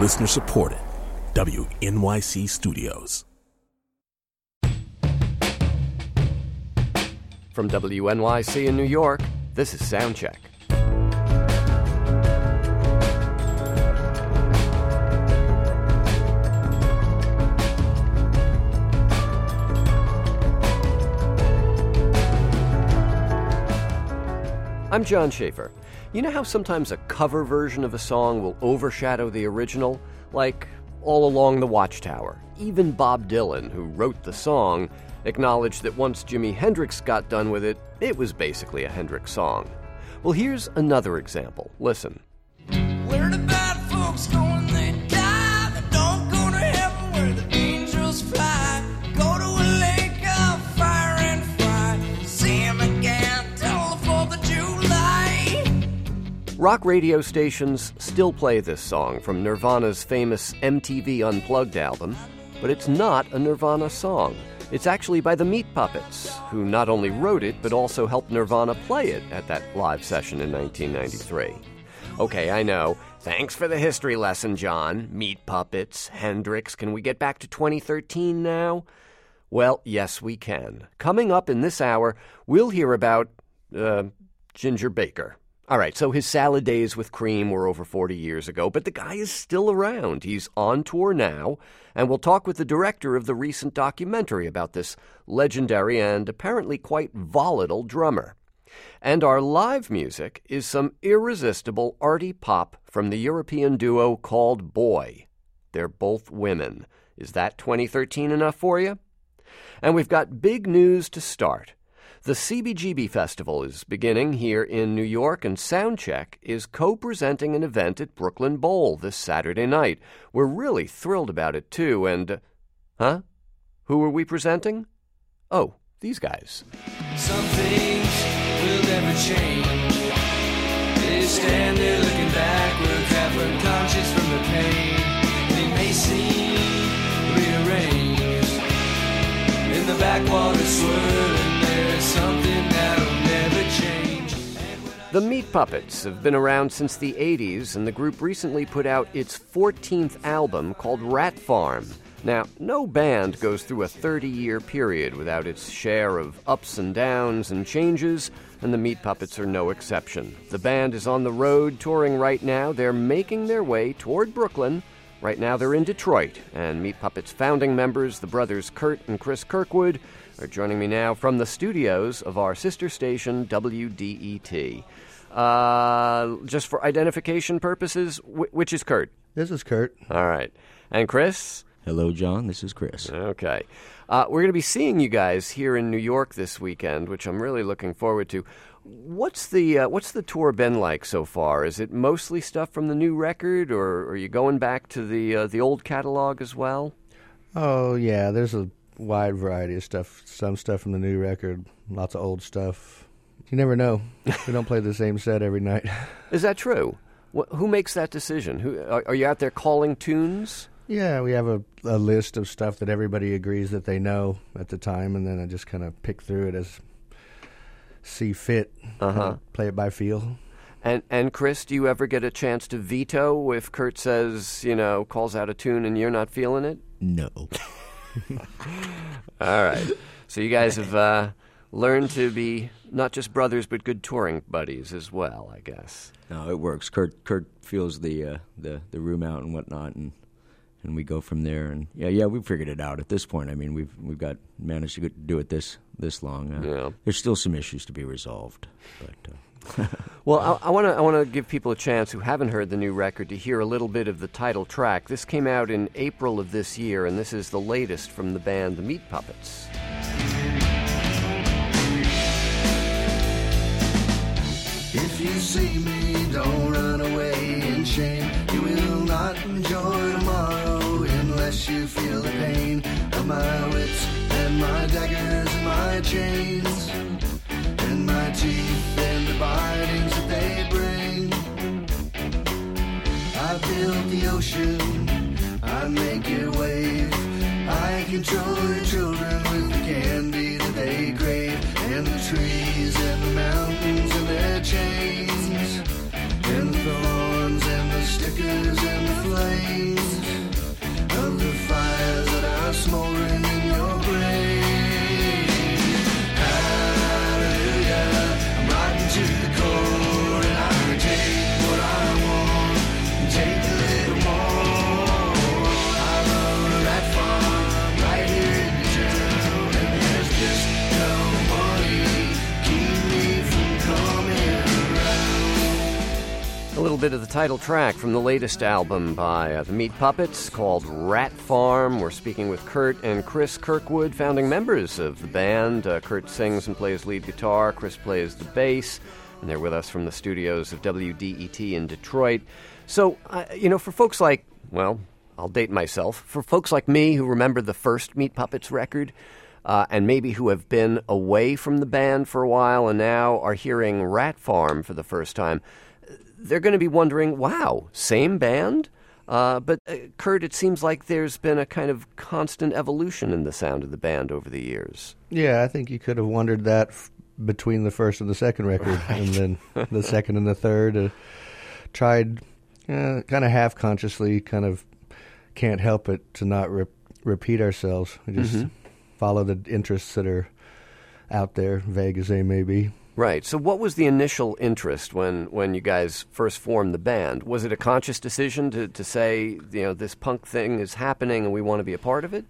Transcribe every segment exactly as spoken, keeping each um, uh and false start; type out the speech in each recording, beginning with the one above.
Listener supported. W N Y C Studios. From W N Y C in New York, this is Soundcheck. I'm John Schaefer. You know how sometimes a cover version of a song will overshadow the original? Like All Along the Watchtower. Even Bob Dylan, who wrote the song, acknowledged that once Jimi Hendrix got done with it, it was basically a Hendrix song. Well, here's another example. Listen. Where the bad folks go when they die? They don't go to heaven where the angels fly. Go to a lake of fire and fry. See him again till the fourth of July. Rock radio stations still play this song from Nirvana's famous M T V Unplugged album, but it's not a Nirvana song. It's actually by the Meat Puppets, who not only wrote it, but also helped Nirvana play it at that live session in nineteen ninety-three. Okay, I know. Thanks for the history lesson, John. Meat Puppets, Hendrix. Can we get back to twenty thirteen now? Well, yes, we can. Coming up in this hour, we'll hear about, uh, Ginger Baker. All right, so his salad days with cream were over forty years ago, but the guy is still around. He's on tour now, and we'll talk with the director of the recent documentary about this legendary and apparently quite volatile drummer. And our live music is some irresistible arty pop from the European duo called Boy. They're both women. Is that twenty thirteen enough for you? And we've got big news to start. The C B G B Festival is beginning here in New York, and Soundcheck is co-presenting an event at Brooklyn Bowl this Saturday night. We're really thrilled about it, too, and... Uh, huh? Who are we presenting? Oh, these guys. Some things will never change. They stand there looking backward, half unconscious from the pain. They may seem rearranged in the backwater swirling. There's something that'll never change. The Meat Puppets have been around since the eighties, and the group recently put out its fourteenth album called Rat Farm. Now, no band goes through a thirty-year period without its share of ups and downs and changes, and the Meat Puppets are no exception. The band is on the road touring right now. They're making their way toward Brooklyn. Right now they're in Detroit, and Meat Puppets founding members, the brothers Kurt and Chris Kirkwood, are joining me now from the studios of our sister station, W D E T. Uh, just for identification purposes, wh- which is Kurt? This is Kurt. All right. And Chris? Hello, John. This is Chris. Okay. Uh, we're going to be seeing you guys here in New York this weekend, which I'm really looking forward to. What's the uh, what's the tour been like so far? Is it mostly stuff from the new record, or are you going back to the uh, the old catalog as well? Oh, yeah, there's a wide variety of stuff. Some stuff from the new record, lots of old stuff. You never know. We don't play the same set every night. Is that true? Wh- who makes that decision? Who are, are you out there calling tunes? Yeah, we have a, a list of stuff that everybody agrees that they know at the time, and then I just kind of pick through it as see fit, uh-huh. uh, play it by feel. And and Chris, do you ever get a chance to veto if Kurt says, you know, calls out a tune and you're not feeling it? No. All right. So you guys have uh, learned to be not just brothers but good touring buddies as well, I guess. No, it works. Kurt Kurt feels the uh, the the room out and whatnot, and and we go from there. And yeah, yeah, we've figured it out at this point. I mean, we've we've got managed to do it this this long. Uh, yeah. There's still some issues to be resolved, but. Uh, well, I want to I want to give people a chance who haven't heard the new record to hear a little bit of the title track. This came out in April of this year, and this is the latest from the band The Meat Puppets. If you see me, don't run away in shame. You will not enjoy tomorrow unless you feel the pain of my wits and my daggers and my chains and my teeth and the bitings that they bring. I build the ocean, I make it wave, I control your children with the candy that they crave, and the trees and the mountains and their chains, and the thorns and the stickers and the flames. A little bit of the title track from the latest album by uh, the Meat Puppets called Rat Farm. We're speaking with Kurt and Chris Kirkwood, founding members of the band. Uh, Kurt sings and plays lead guitar. Chris plays the bass. And they're with us from the studios of W D E T in Detroit. So, uh, you know, for folks like, well, I'll date myself. For folks like me who remember the first Meat Puppets record, uh, and maybe who have been away from the band for a while and now are hearing Rat Farm for the first time, they're going to be wondering, wow, same band? Uh, but, uh, Kurt, it seems like there's been a kind of constant evolution in the sound of the band over the years. Yeah, I think you could have wondered that f- between the first and the second record, right. And then the second and the third. Uh, tried uh, kind of half-consciously, kind of can't help it to not re- repeat ourselves. We just mm-hmm. follow the interests that are out there, vague as they may be. Right. So what was the initial interest when, when you guys first formed the band? Was it a conscious decision to, to say, you know, this punk thing is happening and we want to be a part of it?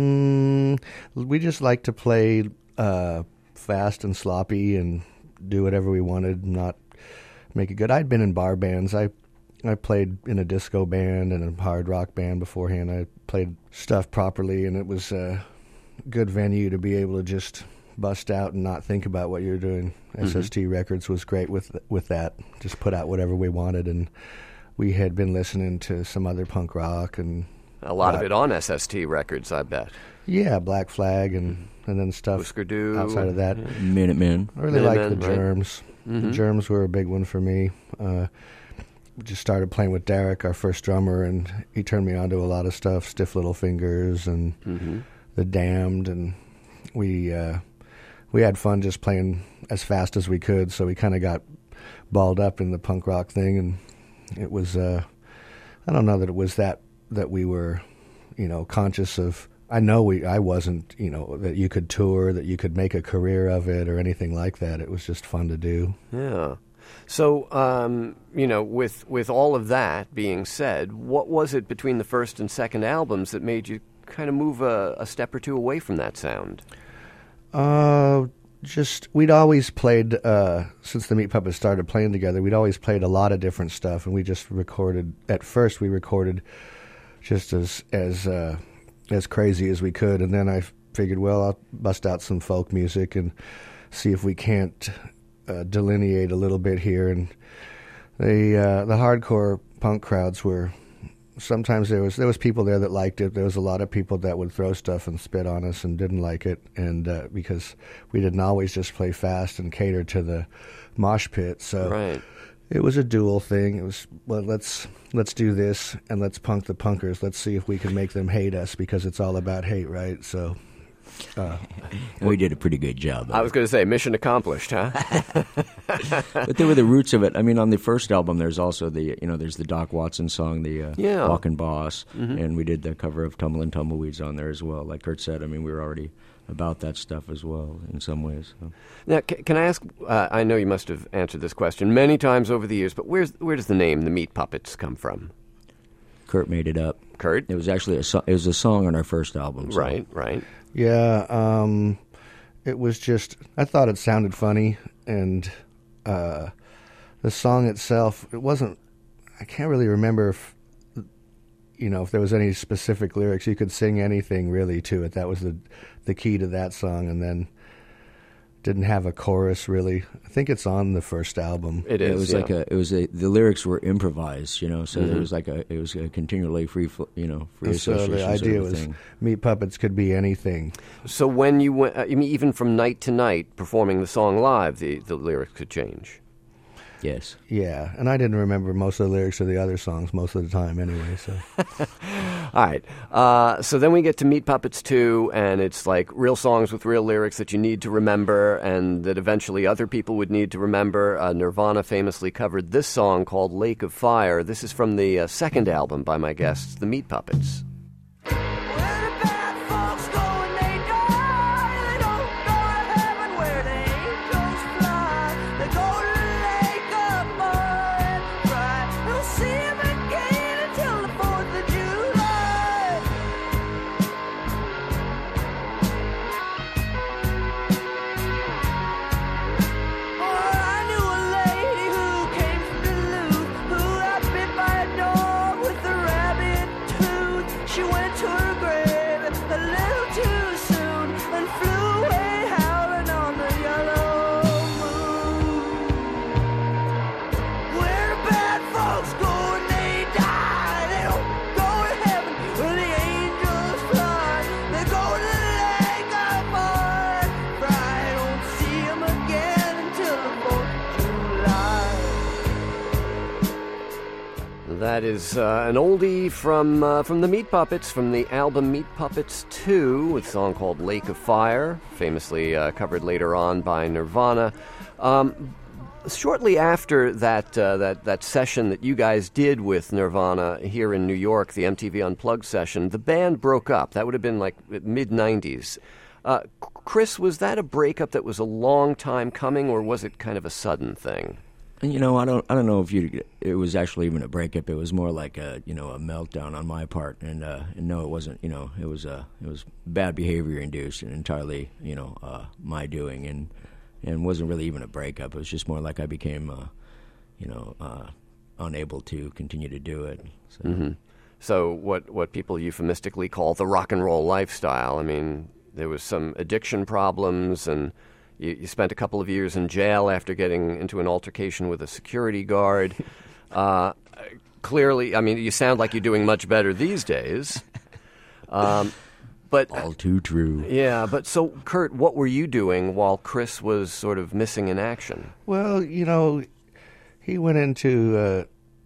Mm, we just like to play uh, fast and sloppy and do whatever we wanted, not make it good. I'd been in bar bands. I I played in a disco band and a hard rock band beforehand. I played stuff properly, and it was a good venue to be able to just bust out and not think about what you're doing. Mm-hmm. S S T Records was great with with that. Just put out whatever we wanted, and we had been listening to some other punk rock and a lot uh, of it on S S T Records, I bet. Yeah, Black Flag and and then stuff Whisker Du outside of that. Minutemen. I really Minutemen, liked the right. Germs. Mm-hmm. The Germs were a big one for me. Uh, we just started playing with Derek, our first drummer, and he turned me on to a lot of stuff, Stiff Little Fingers and mm-hmm. The Damned, and we uh, we had fun just playing as fast as we could, so we kind of got balled up in the punk rock thing, and it was, uh, I don't know that it was that, that we were, you know, conscious of, I know we, I wasn't, you know, that you could tour, that you could make a career of it or anything like that. It was just fun to do. Yeah. So, um, you know, with with all of that being said, what was it between the first and second albums that made you kind of move a, a step or two away from that sound? Uh, just, we'd always played, uh, since the Meat Puppets started playing together, we'd always played a lot of different stuff, and we just recorded, at first we recorded just as, as, uh, as crazy as we could, and then I figured, well, I'll bust out some folk music and see if we can't uh, delineate a little bit here. And the uh, the hardcore punk crowds were, sometimes there was there was people there that liked it. There was a lot of people that would throw stuff and spit on us and didn't like it, and uh, because we didn't always just play fast and cater to the mosh pit. So Right. it was a dual thing. It was, well, let's let's do this and let's punk the punkers. Let's see if we can make them hate us, because it's all about hate, right? So uh, we did a pretty good job. I was going to say, mission accomplished, huh? But they were the roots of it. I mean, on the first album, there's also the, you know, there's the Doc Watson song, the uh, Yeah. Walkin' Boss, Mm-hmm. and we did the cover of Tumblin' Tumbleweeds on there as well. Like Kurt said, I mean, we were already about that stuff as well in some ways. So. Now, c- can I ask, uh, I know you must have answered this question many times over the years, but where's where does the name The Meat Puppets come from? Kurt made it up. Kurt? It was actually a so- it was a song on our first album. So. Right, right. yeah, um, it was just, I thought it sounded funny, and uh, the song itself, it wasn't, I can't really remember if, you know, if there was any specific lyrics. You could sing anything really to it. That was the the key to that song, and then didn't have a chorus really. I think it's on the first album. It Yeah, is, it was yeah. like a. It was a. The lyrics were improvised, you know. So Mm-hmm. it was like a. It was a continually free, fl- you know, free And so association the idea sort of was thing. Meat Puppets could be anything. So when you went, uh, I mean, even from night to night, performing the song live, the, the lyrics could change. Yes. Yeah, and I didn't remember most of the lyrics of the other songs most of the time anyway. So All right. Uh, so then we get to Meat Puppets two, and it's like real songs with real lyrics that you need to remember and that eventually other people would need to remember. Uh, Nirvana famously covered this song called Lake of Fire. This is from the uh, second album by my guests, The Meat Puppets. Where the bad folks go when they die, they don't go to heaven where the angels fly. They go to the lake of fire and cry. They'll see him again until the fourth of July. Oh, I knew a lady who came from Duluth, who That is uh, an oldie from uh, from the Meat Puppets, from the album Meat Puppets two, with a song called Lake of Fire, famously uh, covered later on by Nirvana. Um, shortly after that, uh, that that session that you guys did with Nirvana here in New York, the M T V Unplugged session, the band broke up. That would have been like mid nineties. Uh, Chris, was that a breakup that was a long time coming, or was it kind of a sudden thing? You know, I don't, I don't know if you. It was actually even a breakup. It was more like a, you know, a meltdown on my part, and, uh, and no, it wasn't. You know, it was, uh, it was bad behavior induced and entirely, you know, uh, my doing, and and wasn't really even a breakup. It was just more like I became, uh, you know, uh, unable to continue to do it. So. Mm-hmm. So what what people euphemistically call the rock and roll lifestyle. I mean, there was some addiction problems, and you, you spent a couple of years in jail after getting into an altercation with a security guard. Uh, clearly, I mean, you sound like you're doing much better these days. Um, but all too true. Yeah, but so, Kurt, what were you doing while Chris was sort of missing in action? Well, you know, he went into, uh,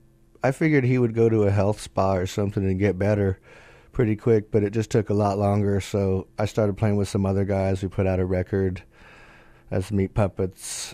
I figured he would go to a health spa or something and get better pretty quick, but it just took a lot longer, so I started playing with some other guys. We put out a record as Meat Puppets.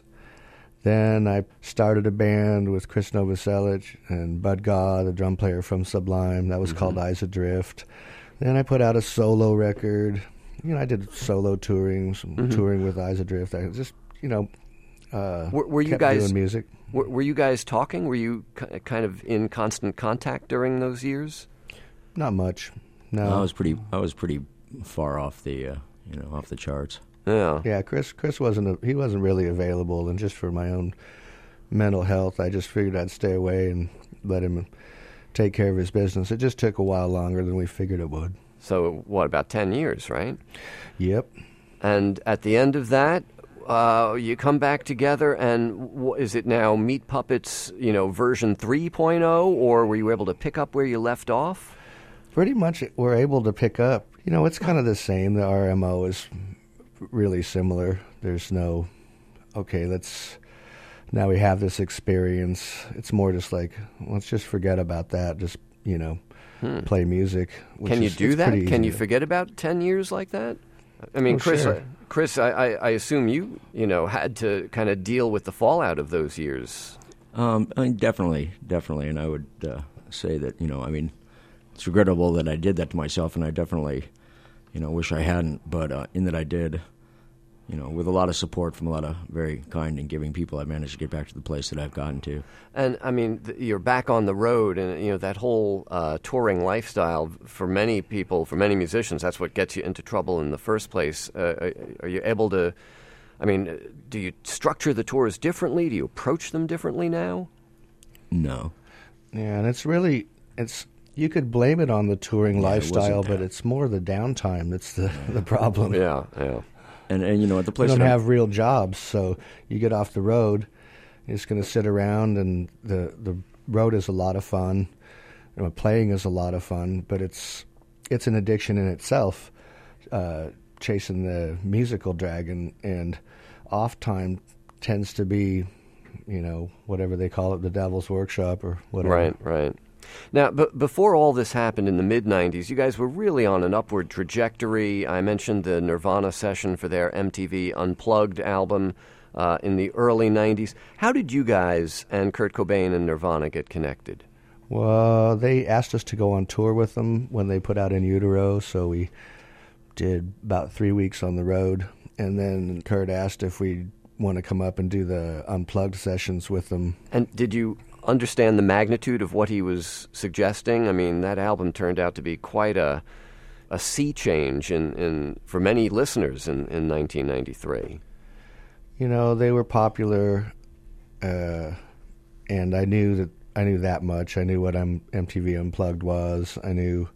Then I started a band with Chris Novoselic and Bud Gaw, the drum player from Sublime. That was mm-hmm. called Eyes Adrift. Then I put out a solo record. You know, I did solo touring, some mm-hmm. touring with Eyes Adrift. I just, you know, uh, were, were you kept guys doing music. Were, were you guys talking? Were you k- kind of in constant contact during those years? Not much. No, I was pretty. I was pretty far off the, uh, you know, off the charts. Yeah, yeah. Chris, Chris wasn't. A, he wasn't really available, and just for my own mental health, I just figured I'd stay away and let him take care of his business. It just took a while longer than we figured it would. So, what, about ten years, right? Yep. And at the end of that, uh, you come back together, and w- is it now Meat Puppets, you know, version three point oh, or were you able to pick up where you left off? Pretty much we're able to pick up. You know, it's kind of the same. The R M O is really similar. There's no, okay, let's, now we have this experience. It's more just like, let's just forget about that. Just, you know, hmm. play music. Can you is, do that? Can you to, forget about ten years like that? I mean, oh, Chris, sure. I, Chris, I, I, I assume you, you know, had to kind of deal with the fallout of those years. Um, I mean, definitely, definitely. And I would uh, say that, you know, I mean, it's regrettable that I did that to myself, and I definitely, you know, wish I hadn't. But uh, in that I did, you know, with a lot of support from a lot of very kind and giving people, I managed to get back to the place that I've gotten to. And, I mean, th- you're back on the road, and, you know, that whole uh, touring lifestyle, for many people, for many musicians, that's what gets you into trouble in the first place. Uh, are you able to, I mean, do you structure the tours differently? Do you approach them differently now? No. Yeah, and it's really, it's... You could blame it on the touring yeah, lifestyle, it but it's more the downtime that's the, the problem. Yeah, yeah. And, and you know, at the place we don't that have I'm, real jobs, so you get off the road, you're just going to sit around, and the the road is a lot of fun. You know, playing is a lot of fun, but it's it's an addiction in itself, uh, chasing the musical dragon, and off time tends to be, you know, whatever they call it, the devil's workshop or whatever. Right, right. Now, b- before all this happened in the mid nineties, you guys were really on an upward trajectory. I mentioned the Nirvana session for their M T V Unplugged album uh, in the early nineties. How did you guys and Kurt Cobain and Nirvana get connected? Well, they asked us to go on tour with them when they put out In Utero, so we did about three weeks on the road. And then Kurt asked if we'd want to come up and do the Unplugged sessions with them. And did you understand the magnitude of what he was suggesting? I mean, that album turned out to be quite a a sea change in, in for many listeners in, in nineteen ninety-three. You know, they were popular, uh, and I knew that I knew that much. I knew what M- MTV Unplugged was. I knew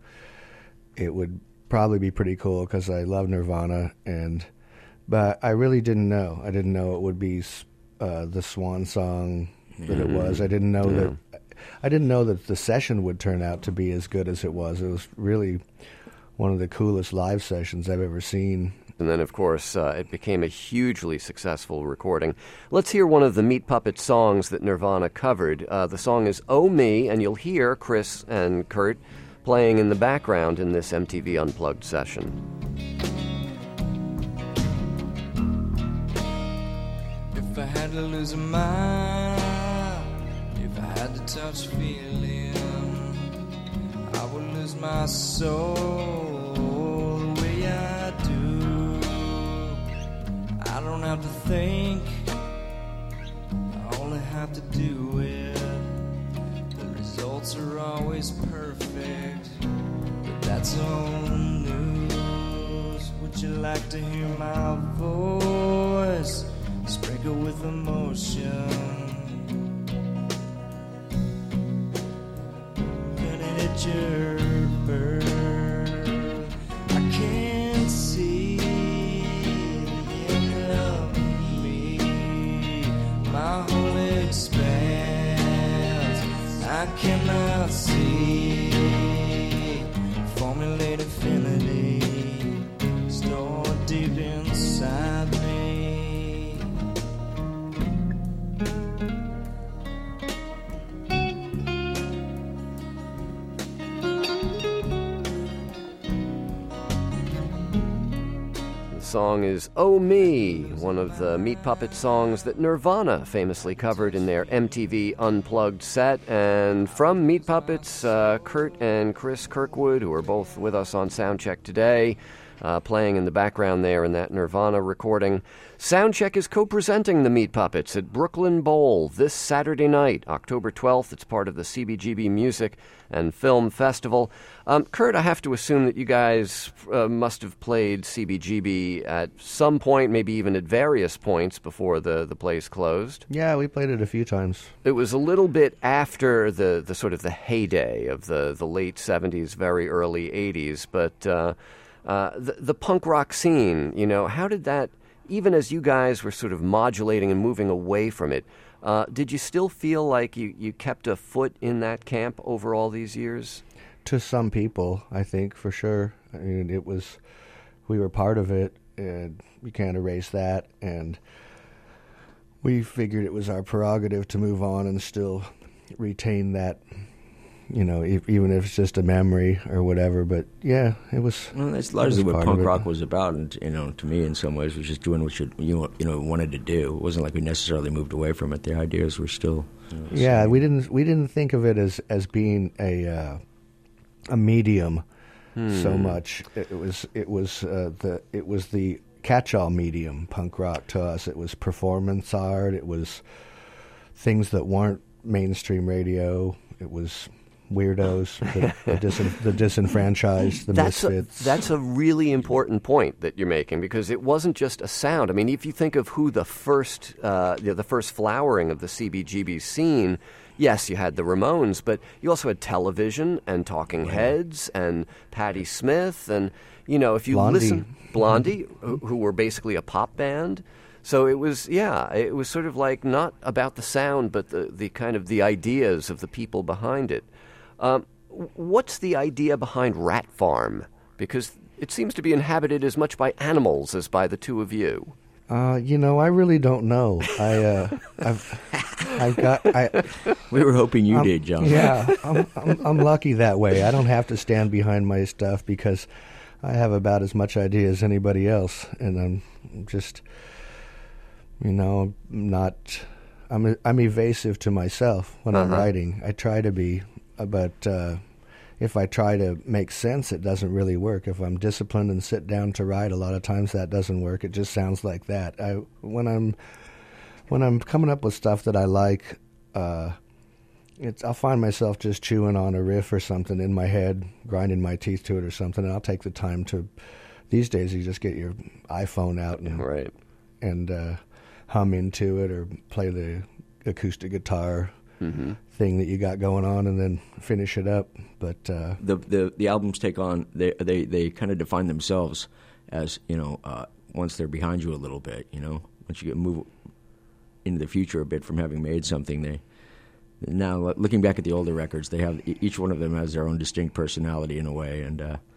it would probably be pretty cool because I love Nirvana, and but I really didn't know. I didn't know it would be uh, the swan song that it was. I didn't know yeah. that I didn't know that the session would turn out to be as good as it was. It was really one of the coolest live sessions I've ever seen. And then, of course, uh, it became a hugely successful recording. Let's hear one of the Meat Puppets songs that Nirvana covered. Uh, the song is Oh Me, and you'll hear Chris and Kurt playing in the background in this M T V Unplugged session. If I had to lose a mind, if I had to touch feeling, I would lose my soul the way I do. I don't have to think, I only have to do it. The results are always perfect, but that's old news. Would you like to hear my voice sprinkle with emotion? Can it hit your bird? I can't see the end of me. My whole expanse I cannot see. Formulate infinity stored deep inside me. The song is Oh Me, one of the Meat Puppet songs that Nirvana famously covered in their M T V Unplugged set. And from Meat Puppets, uh, Kurt and Chris Kirkwood, who are both with us on Soundcheck today, uh, playing in the background there in that Nirvana recording. Soundcheck is co-presenting the Meat Puppets at Brooklyn Bowl this Saturday night, October twelfth. It's part of the C B G B Music and Film Festival. Um, Kurt, I have to assume that you guys uh, must have played C B G B at some point, maybe even at various points before the, the place closed. Yeah, we played it a few times. It was a little bit after the, the sort of the heyday of the, the late seventies, very early eighties, but uh, uh, the, the punk rock scene, you know, how did that, even as you guys were sort of modulating and moving away from it, uh, did you still feel like you, you kept a foot in that camp over all these years? To some people, I think, for sure. I mean, it was, we were part of it, and we can't erase that, and we figured it was our prerogative to move on and still retain that, you know, if, even if it's just a memory or whatever. But yeah, it was. Well, that's largely it was what part punk of it. rock was about, and you know, to me, in some ways, was just doing what you you you know wanted to do. It wasn't like we necessarily moved away from it. The ideas were still. You know, Yeah, same. we didn't we didn't think of it as as being a uh, a medium so much. It, it was it was uh, the it was the catch-all medium, punk rock to us. It was performance art. It was things that weren't mainstream radio. It was weirdos, the, the, disin, the disenfranchised, the That's a, misfits. that's a really important point that you're making, because it wasn't just a sound. I mean, if you think of who the first, uh, the, the first flowering of the C B G B scene, yes, you had the Ramones, but you also had television and Talking Heads and Patti Smith, and you know, if you Blondie. listen, Blondie, who, who were basically a pop band. So it was, yeah, it was sort of like not about the sound, but the, the kind of the ideas of the people behind it. Um, what's the idea behind Rat Farm? Because it seems to be inhabited as much by animals as by the two of you. Uh, you know, I really don't know. I, uh, I've, I've got, I, We were hoping you I'm- did, John. Yeah, I'm, I'm, I'm lucky that way. I don't have to stand behind my stuff because I have about as much idea as anybody else, and I'm just, you know, not. I'm I'm evasive to myself when I'm Uh-huh. writing. I try to be, but uh, if I try to make sense, it doesn't really work. If I'm disciplined and sit down to write, a lot of times that doesn't work. It just sounds like that. I when I'm when I'm coming up with stuff that I like, uh, it's I'll find myself just chewing on a riff or something in my head, grinding my teeth to it or something, and I'll take the time to. These days, you just get your iPhone out and Right. and uh, hum into it or play the acoustic guitar thing that you got going on, and then finish it up. But uh, the the the albums take on they they they kind of define themselves as, you know, uh, once they're behind you a little bit, you know, once you get move into the future a bit from having made something, they now looking back at the older records, they have each one of them has their own distinct personality in a way, and uh,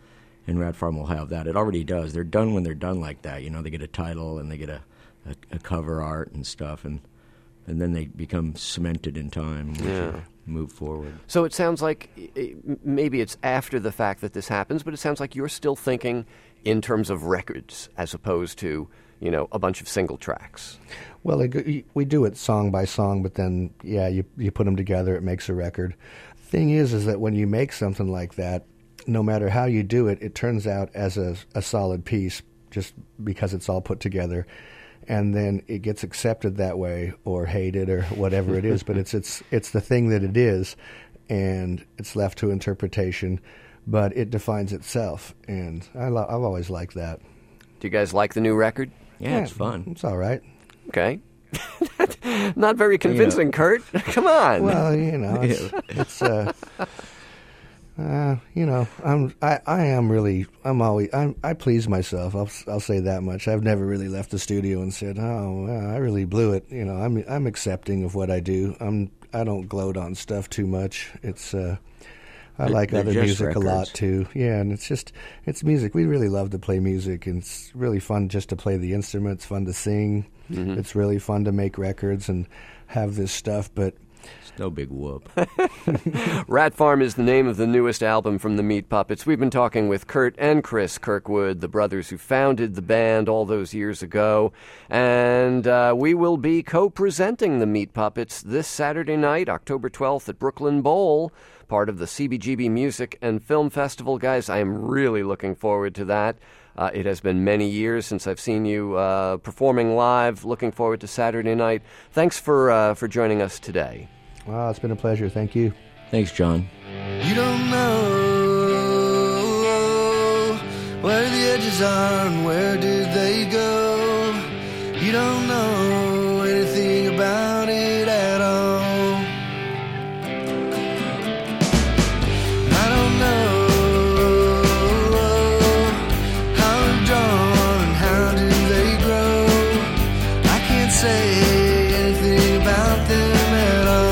and Rat Farm will have that. It already does. They're done when they're done like that. You know, they get a title and they get a, a, a cover art and stuff, and and then they become cemented in time. Yeah. Move forward. So it sounds like it, maybe it's after the fact that this happens, but it sounds like you're still thinking in terms of records as opposed to, you know, a bunch of single tracks. Well, it, we do it song by song, but then, yeah, you you put them together, it makes a record. Thing is, is that when you make something like that, no matter how you do it, it turns out as a, a solid piece just because it's all put together. And then it gets accepted that way or hated or whatever it is, but it's it's it's the thing that it is, and it's left to interpretation, but it defines itself, and I lo- I've always liked that. Do you guys like the new record? Yeah, Yeah, it's fun. It's all right. Okay. Not very convincing, Kurt. Come on. Well, you know, it's, it's uh, uh, you know, I'm I, I am really I'm always I'm, I please myself. I'll I'll say that much. I've never really left the studio and said, "Oh, well, I really blew it." You know, I'm I'm accepting of what I do. I'm I don't gloat on stuff too much. It's uh, I They're- like they're other just music a lot records. too. Yeah, and it's just it's music. We really love to play music, and it's really fun just to play the instruments. Fun to sing. Mm-hmm. It's really fun to make records and have this stuff, but. It's no big whoop. Rat Farm is the name of the newest album from the Meat Puppets. We've been talking with Kurt and Chris Kirkwood, the brothers who founded the band all those years ago. And uh, we will be co-presenting the Meat Puppets this Saturday night, October twelfth at Brooklyn Bowl, part of the C B G B Music and Film Festival. Guys, I am really looking forward to that. Uh, it has been many years since I've seen you uh, performing live. Looking forward to Saturday night. Thanks for uh, for joining us today. Wow, it's been a pleasure. Thank you. Thanks, John. You don't know where the edges are and where did they go. You don't know anything about it at all. I don't know how they're drawn and how do they grow. I can't say anything about them at all.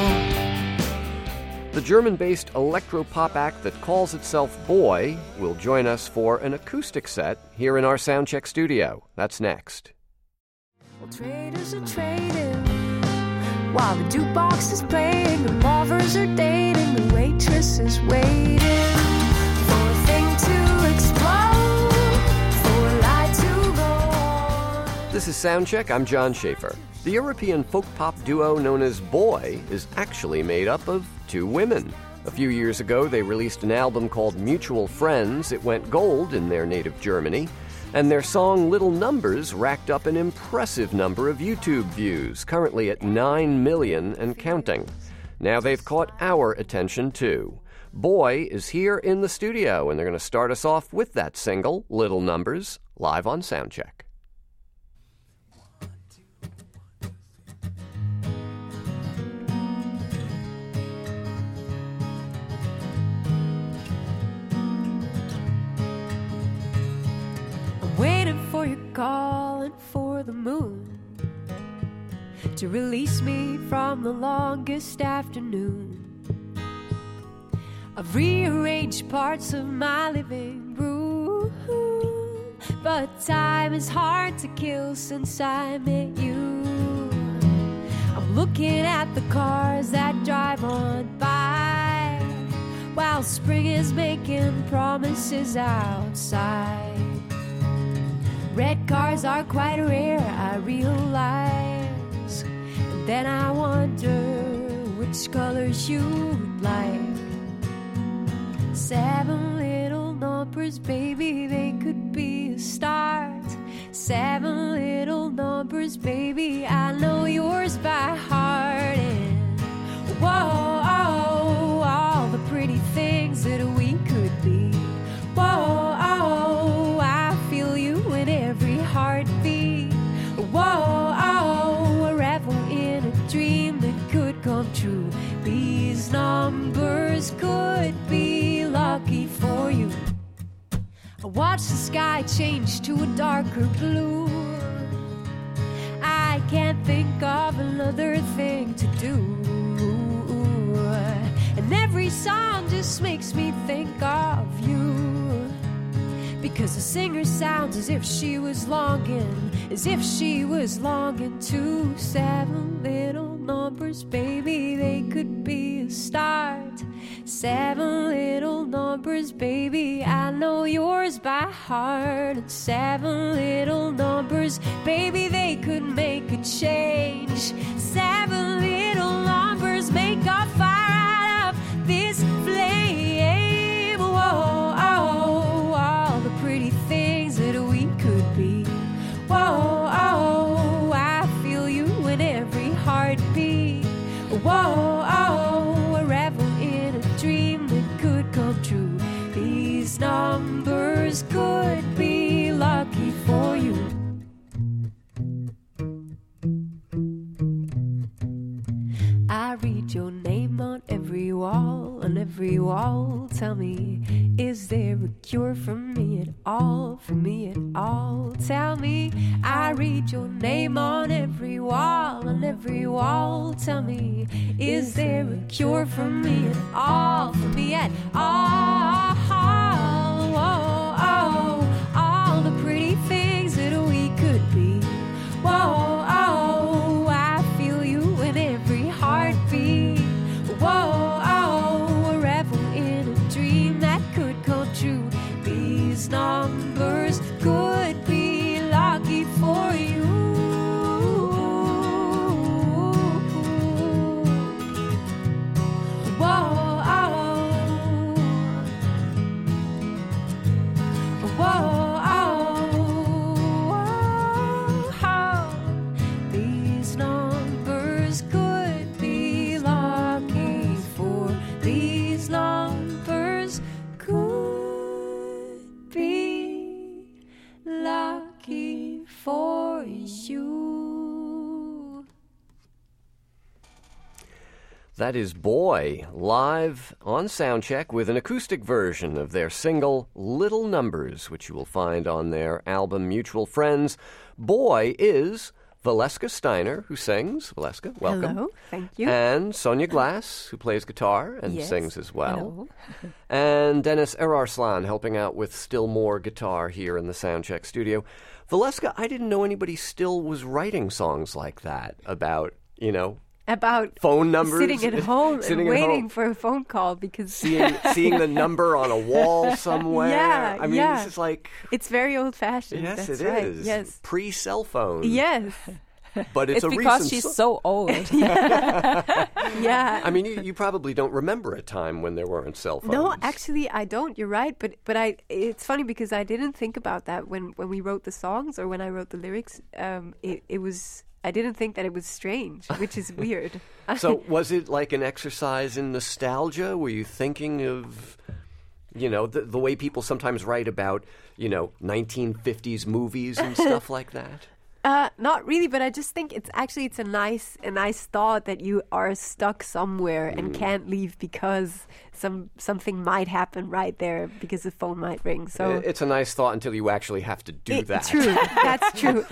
The German-based electro-pop act that calls itself Boy will join us for an acoustic set here in our Soundcheck studio. That's next. Well, traders are trading while the jukebox is playing. The lovers are dating. The waitress is waiting for a thing to explode, for a light to go on. This is Soundcheck. I'm John Schaefer. The European folk-pop duo known as Boy is actually made up of two women. A few years ago, they released an album called Mutual Friends. It went gold in their native Germany. And their song Little Numbers racked up an impressive number of YouTube views, currently at nine million and counting. Now they've caught our attention too. Boy is here in the studio, and they're going to start us off with that single, Little Numbers, live on Soundcheck. Waiting for your call and for the moon to release me from the longest afternoon. I've rearranged parts of my living room, but time is hard to kill since I met you. I'm looking at the cars that drive on by while spring is making promises outside. Red cars are quite rare, I realize. And then I wonder which colors you'd like. Seven little numbers, baby, they could be a start. Seven little numbers, baby, I know yours by heart. And whoa, oh, all the pretty things that we could be. Whoa, oh, I feel you in every heartbeat. Whoa, oh, a revel in a dream that could come true. These numbers could be lucky for you. I watch the sky change to a darker blue. I can't think of another thing to do. And every song just makes me think of you. 'cause the singer sounds as if she was longing, as if she was longing to. Seven little numbers, baby, they could be a start. Seven little numbers, baby, I know yours by heart. And seven little numbers, baby, they could make a change. Seven little numbers make a fire out of this flame. Whoa, oh, all the pretty things that we could be. Whoa, oh, I feel you in every heartbeat. Whoa, oh, a revel in a dream that could come true. These numbers could be lucky for you. I read your name on every wall, on every wall. Tell me, is there a cure for me at all, for me at all? Tell me, I read your name on every wall, on every wall. Tell me, is there a cure for me at all, for me at all? Oh, oh, all the pretty things that we could be. Whoa, oh, I feel you in every heartbeat. Whoa, oh, a revel in a dream that could come true. These numbers could be lucky for you. Whoa, oh, whoa, oh, oh, these numbers could be lucky for. These numbers could be lucky for you. That is Boy, live on Soundcheck with an acoustic version of their single Little Numbers, which you will find on their album Mutual Friends. Boy is Valeska Steiner, who sings. Valeska, welcome. Hello, thank you. And Sonia Glass, who plays guitar and Yes, sings as well. hello. And Dennis Erarslan, helping out with still more guitar here in the Soundcheck studio. Valeska, I didn't know anybody still was writing songs like that about, you know, About phone numbers. sitting at home Sitting and at waiting home. for a phone call because seeing seeing the number on a wall somewhere. Yeah, I mean, yeah. this is like it's very old-fashioned. yes, That's it right. is. Yes. Pre-cell phone. Yes. but it's, It's a because recent she's so- so old. Yeah. I mean, you, you probably don't remember a time when there weren't cell phones. No, actually, I don't. You're right, but but I. It's funny because I didn't think about that when, when we wrote the songs or when I wrote the lyrics. Um, it it was I didn't think that it was strange, which is weird. So was it like an exercise in nostalgia? Were you thinking of, you know, the, the way people sometimes write about, you know, nineteen fifties movies and stuff like that? Uh, not really, but I just think it's actually it's a nice a nice thought that you are stuck somewhere and can't leave because some something might happen right there because the phone might ring. So It's a nice thought until you actually have to do it- that. True, that's true.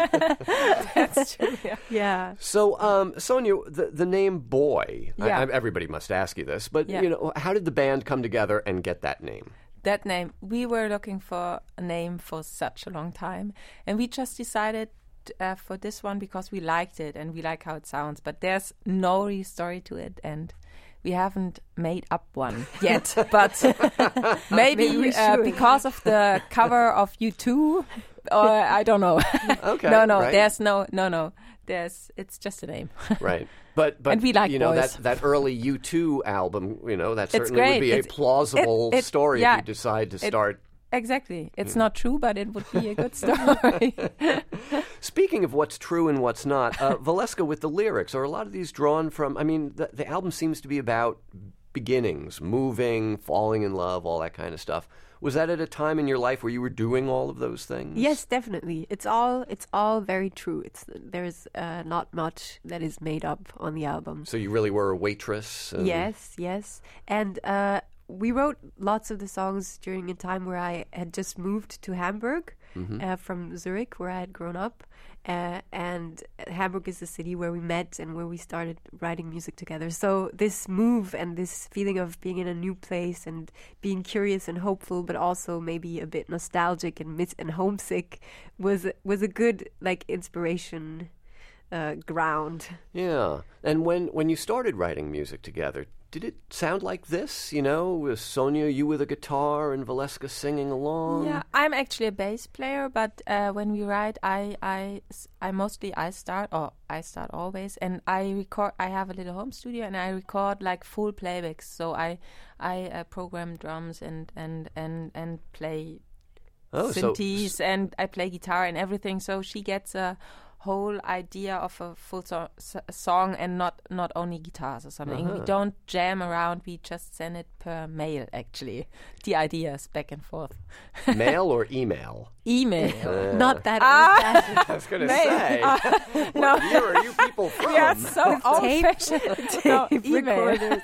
That's true. Yeah. Yeah. So, um, Sonia, the, the name Boy, I- Yeah. I, everybody must ask you this, but, Yeah. you know, how did the band come together and get that name? That name, we were looking for a name for such a long time, and we just decided uh, for this one because we liked it and we like how it sounds. But there's no real story to it, and we haven't made up one yet. But maybe, Maybe we uh, should. because of the cover of U two, or I don't know. Okay, no, no, right. there's no, no, no. There's, it's just a name. Right. But, but And we like you know, boys. that, that early U two album, you know, that It's certainly would great. be a It's- plausible it- it- story yeah. if you decide to It- start. Exactly. It's not true, but it would be a good story. Speaking of what's true and what's not, uh, Valeska, with the lyrics, are a lot of these drawn from, I mean, the, the album seems to be about beginnings, moving, falling in love, all that kind of stuff. Was that at a time in your life where you were doing all of those things? Yes, definitely. It's all it's all very true. It's there's uh, not much that is made up on the album. So you really were a waitress? And Yes, yes. And uh, we wrote lots of the songs during a time where I had just moved to Hamburg Mm-hmm. uh, from Zurich, where I had grown up. Uh, and Hamburg is the city where we met and where we started writing music together. So this move and this feeling of being in a new place and being curious and hopeful, but also maybe a bit nostalgic and mis- and homesick, was was a good like inspiration uh, ground. Yeah. And when, when you started writing music together, did it sound like this? You know, with Sonia, you with a guitar and Valeska singing along? Yeah, I'm actually a bass player, but uh, when we write, I, I, s- I mostly I start, or I start always, and I record. I have a little home studio, and I record like full playbacks. So I, I uh, program drums and and and and play Oh, so- synthes, and I play guitar and everything. So she gets a whole idea of a full so- s- song and not not only guitars or something. Uh-huh. We don't jam around. We just send it per mail. Actually, the ideas back and forth. Mail or email? Email. Not that Ah! I was going to Mail. say, Uh, what no. year are you people from? Yeah, so old-fashioned. No, tape email. recorders.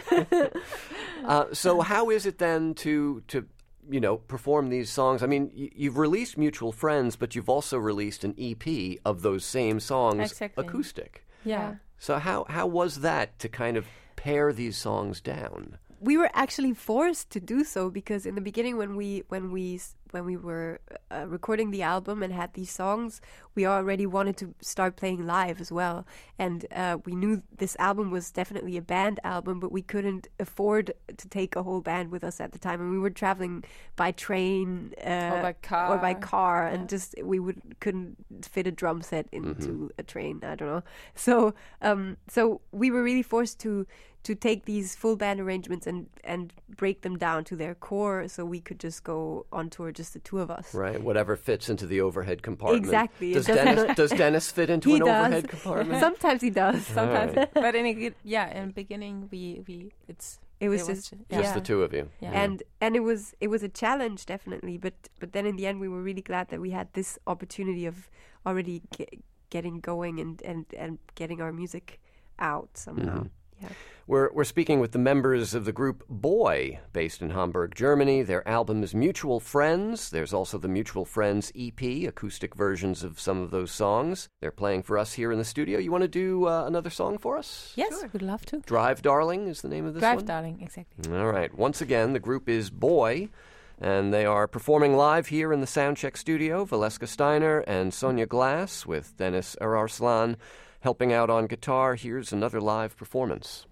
Uh, so how is it then to to you know perform these songs? I mean, y- you've released Mutual Friends, but you've also released an E P of those same songs, Exactly. acoustic. Yeah. So how how was that to kind of pare these songs down? We were actually forced to do so because in the beginning, when we when we s- when we were uh, recording the album and had these songs, we already wanted to start playing live as well. And uh, we knew this album was definitely a band album, but we couldn't afford to take a whole band with us at the time. And we were traveling by train uh, Or by car. or by car, and just we would couldn't fit a drum set into a train. I don't know. So um, so we were really forced to. to take these full band arrangements and, and break them down to their core so we could just go on tour, just the two of us. Right, whatever fits into the overhead compartment. Exactly. It Does doesn't- Dennis does Dennis fit into He an does. overhead compartment? Sometimes he does. Sometimes, Alright. but in a good, yeah, in the beginning we we it's It was just- ju- Just yeah. the two of you. Yeah. And and it was it was a challenge, definitely, but but then in the end we were really glad that we had this opportunity of already ge- getting going and, and, and getting our music out somehow. Mhm. Yeah. We're we're speaking with the members of the group Boy, based in Hamburg, Germany. Their album is Mutual Friends. There's also the Mutual Friends E P, acoustic versions of some of those songs. They're playing for us here in the studio. You want to do uh, another song for us? Yes, we'd love to. Drive, Darling is the name of this Drive, one? darling, exactly. All right. Once again, the group is Boy, and they are performing live here in the Soundcheck studio. Valeska Steiner and Sonia Glass with Dennis Ararslan helping out on guitar. Here's another live performance.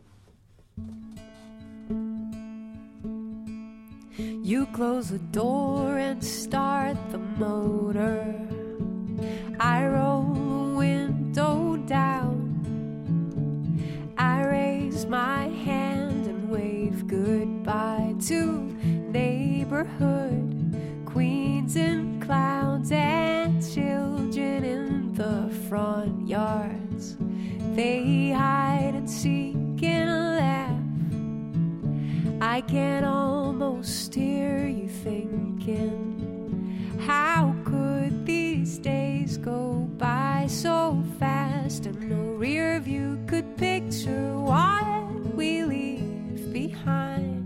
You close the door and start the motor. I roll the window down. I raise my hand and wave goodbye to neighborhood queens and clowns and children in the front yards. They hide and seek and laugh. I can almost hear you thinking, how could these days go by so fast? And no rear view could picture what we leave behind.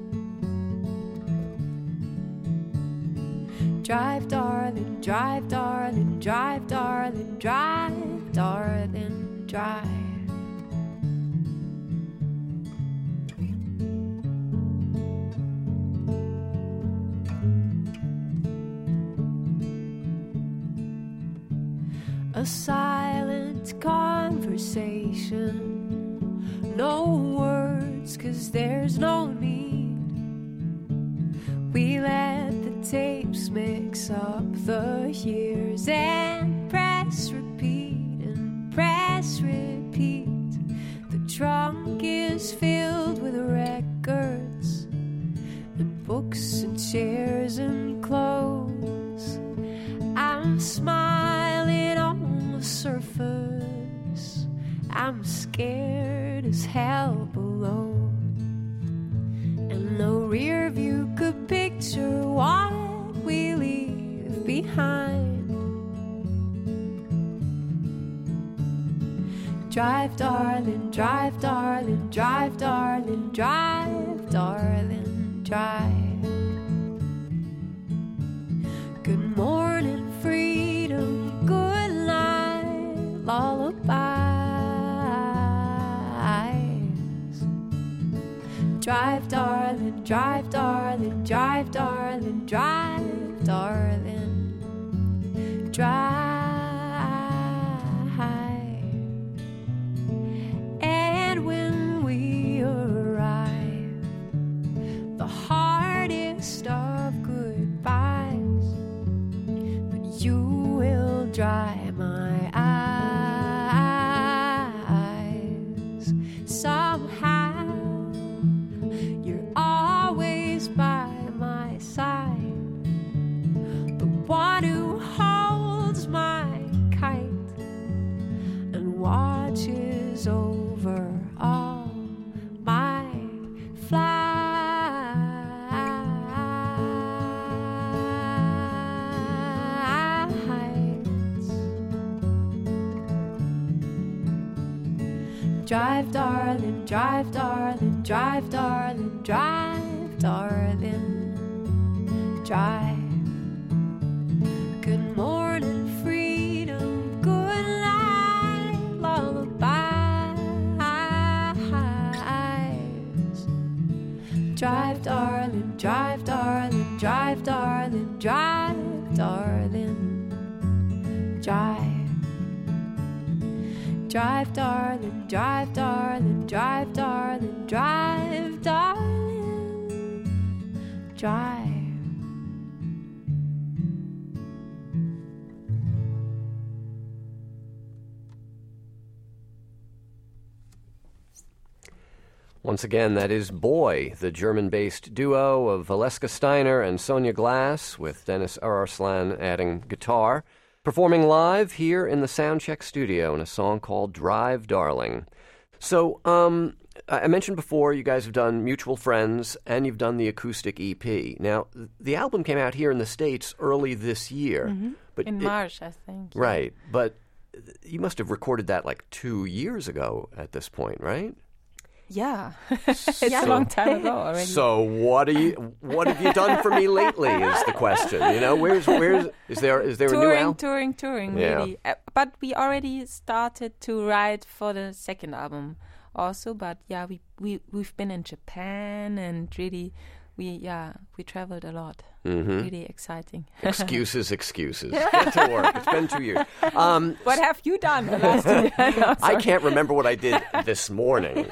Drive, darling, drive, darling, drive, darling, drive, darling, drive. A silent conversation, no words, 'cause there's no need. We let the tapes mix up the years and press repeat and press repeat. The trunk is filled with records and books and chairs and clothes. I'm smiling on the surface. I'm scared as hell below. And no rear view could picture what we leave behind. Drive, darling, drive, darling, drive, darling, drive, darling. drive. Good morning, freedom. Good night, lullabies. Drive, darling, drive, darling, drive, darling, drive, darling, drive. And when we arrive, the hardest of goodbyes, but you will dry my eyes. Somehow you're always by my side, the one who holds my kite and watches over all my flights. Drive, darling, drive, darling, drive, darling, drive, darling, drive. Good morning, freedom. Good night, lullabies. Drive, darling, drive, darling, drive, darling, drive, darling, drive. Drive, darling, drive, darling, drive, darling, drive, darling, drive. Once again, that is Boy, the German-based duo of Valeska Steiner and Sonia Glass, with Dennis Ararslan adding guitar, performing live here in the Soundcheck studio in a song called Drive, Darling. So, um, I mentioned before you guys have done Mutual Friends and you've done the acoustic E P. Now, the album came out here in the States early this year. Mm-hmm. But in it, March, I think. Right, but you must have recorded that like two years ago at this point, right? Yeah, it's a long time ago already. So what are you? What have you done for me lately? Is the question. You know, where's where's is there is there touring, a new album? Touring, touring, Yeah. really. Uh, but we already started to write for the second album, also. But yeah, we we we've been in Japan and really, we yeah we traveled a lot. Mm-hmm. Really exciting. Excuses, excuses. Get to work. It's been two years. Um, what have you done the last two years? No, I can't remember what I did this morning.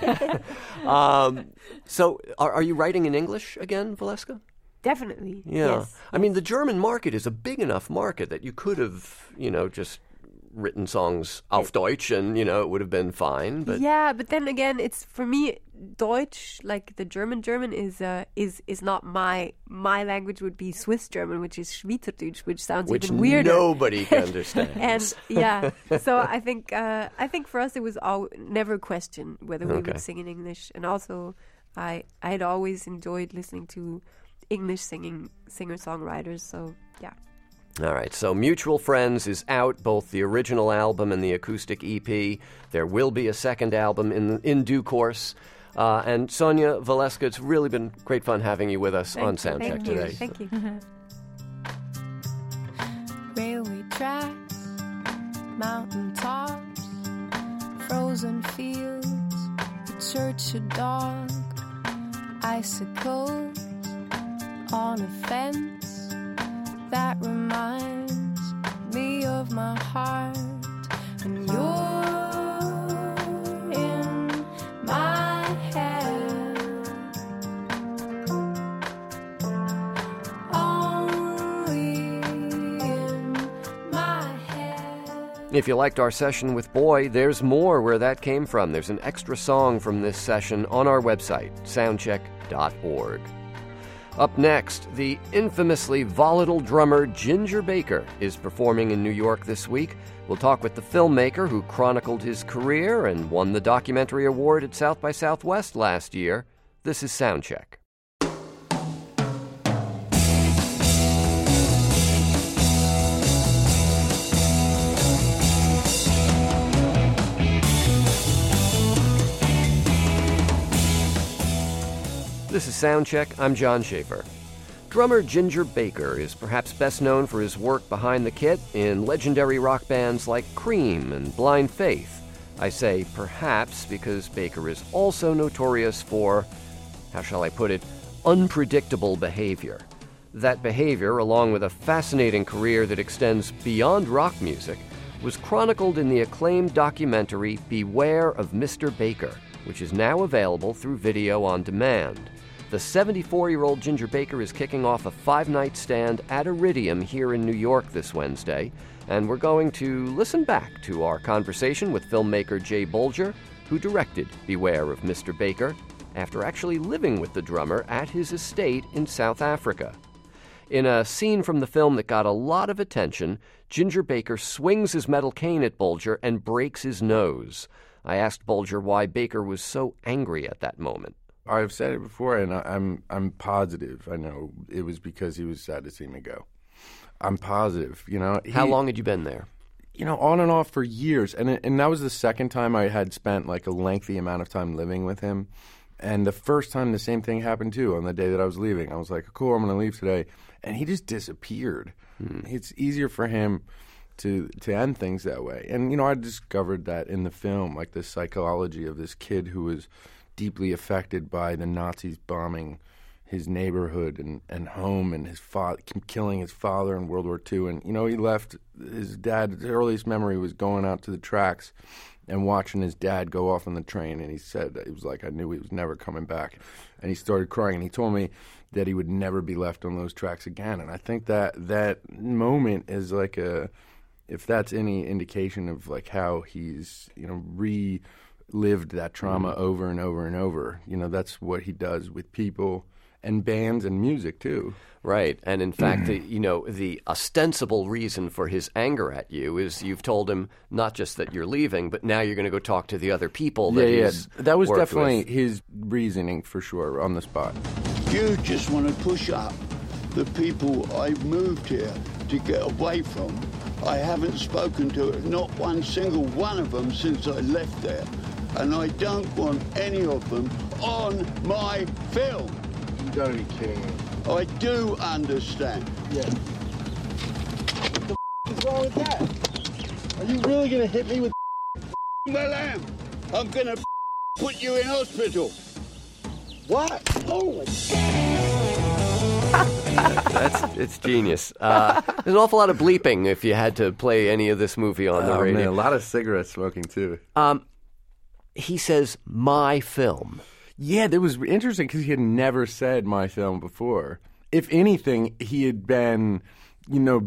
um, so, are, are you writing in English again, Valeska? Definitely. Yeah. Yes. I mean, the German market is a big enough market that you could have, you know, just written songs auf Deutsch and, you know, it would have been fine. But yeah, but then again, it's for me, Deutsch, like the German German, is uh, is is not my my language. Would be Swiss German, which is Schweizerdeutsch, which sounds which even weirder. nobody can understand. And yeah, so I think uh, I think for us it was all, never a question whether we Okay. would sing in English, and also I I had always enjoyed listening to English singing singer songwriters. So yeah. All right, so Mutual Friends is out, both the original album and the acoustic E P. There will be a second album in in due course. Uh, and Sonia, Valeska, it's really been great fun having you with us Thank on you. Soundcheck Thank you. today. Thank you. Railway tracks, mountain tops, frozen fields, the church a dog, icicles on a fence that reminds me of my heart, and you're in my head. Only in my head. If you liked our session with Boy, there's more where that came from. There's an extra song from this session on our website, soundcheck dot org. Up next, the infamously volatile drummer Ginger Baker is performing in New York this week. We'll talk with the filmmaker who chronicled his career and won the documentary award at South by Southwest last year. This is Soundcheck. This is Soundcheck. I'm John Schaefer. Drummer Ginger Baker is perhaps best known for his work behind the kit in legendary rock bands like Cream and Blind Faith. I say perhaps because Baker is also notorious for, how shall I put it, unpredictable behavior. That behavior, along with a fascinating career that extends beyond rock music, was chronicled in the acclaimed documentary Beware of Mister Baker, which is now available through video on demand. The seventy-four-year-old Ginger Baker is kicking off a five-night stand at Iridium here in New York this Wednesday, and we're going to listen back to our conversation with filmmaker Jay Bolger, who directed Beware of Mister Baker, after actually living with the drummer at his estate in South Africa. In a scene from the film that got a lot of attention, Ginger Baker swings his metal cane at Bolger and breaks his nose. I asked Bolger why Baker was so angry at that moment. I've said it before, and I, I'm I'm positive. I know it was because he was sad to see me go. I'm positive. You know. He, How long had you been there? You know, on and off for years, and and that was the second time I had spent like a lengthy amount of time living with him. And the first time, the same thing happened too. On the day that I was leaving, I was like, "Cool, I'm going to leave today," and he just disappeared. Hmm. It's easier for him to to end things that way. And you know, I discovered that in the film, like the psychology of this kid who was deeply affected by the Nazis bombing his neighborhood and, and home, and his fa- killing his father in World War Two. And, you know, he left, his dad, his earliest memory was going out to the tracks and watching his dad go off on the train. And he said, it was like, I knew he was never coming back. And he started crying, and he told me that he would never be left on those tracks again. And I think that that moment is like a, if that's any indication of like how he's, you know, re- lived that trauma mm-hmm. over and over and over. You know, that's what he does with people and bands and music too. Right. And in fact, the, you know, the ostensible reason for his anger at you is you've told him not just that you're leaving, but now you're going to go talk to the other people that yeah, he's yeah. That was worked definitely with. His reasoning for sure on the spot. You just want to push up the people I moved here to get away from. I haven't spoken to not one single one of them since I left there. And I don't want any of them on my film. You gotta be kidding me. I do understand. Yeah. What the f- is wrong with that? Are you really gonna hit me with Well, I am. I'm gonna put you in hospital. what? Oh That's it's genius. Uh, there's an awful lot of bleeping if you had to play any of this movie on the oh, radio. Man, a lot of cigarette smoking too. Um, he says, my film. Yeah, that was interesting because he had never said my film before. If anything, he had been, you know,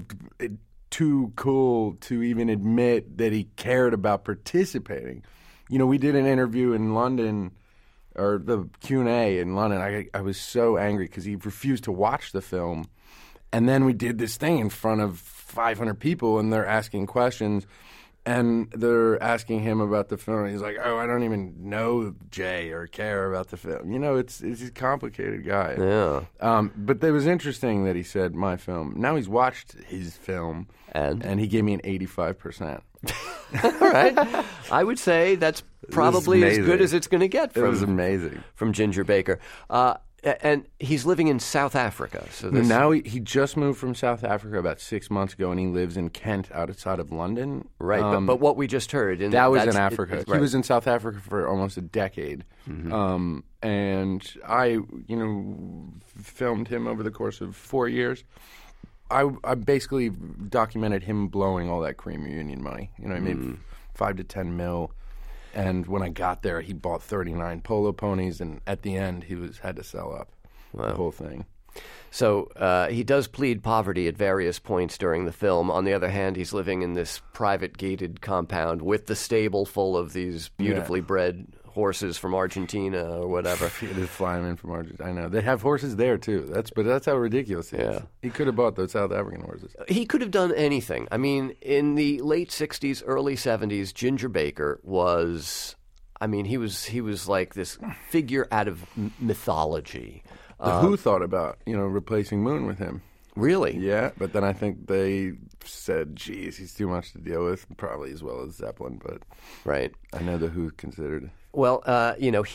too cool to even admit that he cared about participating. You know, we did an interview in London, or the Q and A in London. I, I was so angry because he refused to watch the film. And then we did this thing in front of five hundred people, and they're asking questions. And they're asking him about the film. And he's like, oh, I don't even know Jay or care about the film. You know, it's it's a complicated guy. Yeah. Um, but it was interesting that he said my film. Now he's watched his film. And? And he gave me an eighty-five percent. All right. I would say that's probably as good as it's going to get from, it was amazing. from Ginger Baker. Uh, and he's living in South Africa. So this... Now he, he just moved from South Africa about six months ago, and he lives in Kent outside of London. Right, um, but, but what we just heard... In, that was that's, in Africa. It, it, he right. was in South Africa for almost a decade. Mm-hmm. Um, and I, you know, filmed him over the course of four years. I, I basically documented him blowing all that Cream Reunion money. You know, I made Mm. five to ten mil. And when I got there, he bought thirty-nine polo ponies, and at the end, he was had to sell up Wow. the whole thing. So uh, he does plead poverty at various points during the film. On the other hand, he's living in this private gated compound with the stable full of these beautifully Yeah. bred horses from Argentina or whatever. He just fly him in from Argentina. I know they have horses there too. That's but that's how ridiculous it is. Yeah. He could have bought those South African horses. He could have done anything. I mean, in the late sixties, early seventies, Ginger Baker was, I mean, he was he was like this figure out of m- mythology. The Uh, Who thought about you know replacing Moon with him. Really? Yeah, but then I think they said, "Geez, he's too much to deal with." Probably as well as Zeppelin, but Right. I know the Who considered. Well, uh, you know, he